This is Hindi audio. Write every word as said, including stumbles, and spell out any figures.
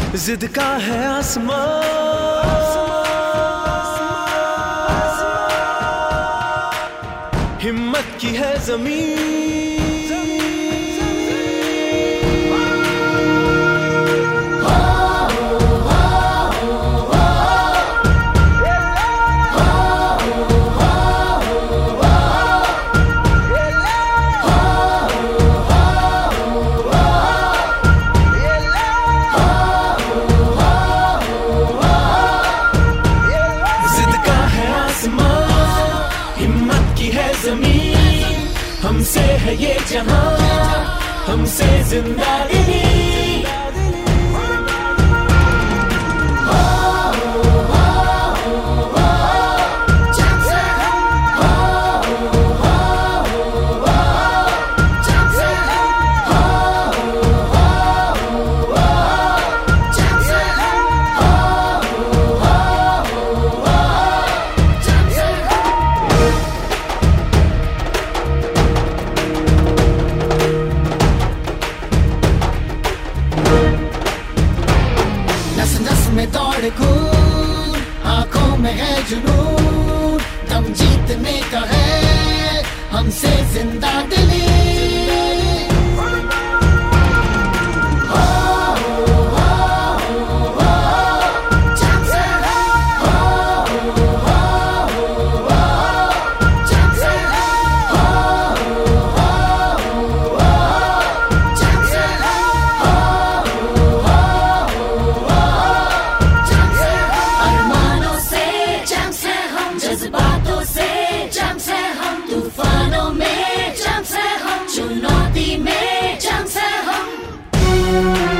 जिद का है आसमां, हिम्मत की है जमीन। हिम्मत की है जमीन, हमसे है ये जहां, हमसे जिंदगी। में दौड़ कूद, आंखों में है जुनून, दम जीतने का है हमसे जिंदा दिली। जज्बातों से जंग से हम, तूफानों में जंग से हम, चुनौती में जंग से हम।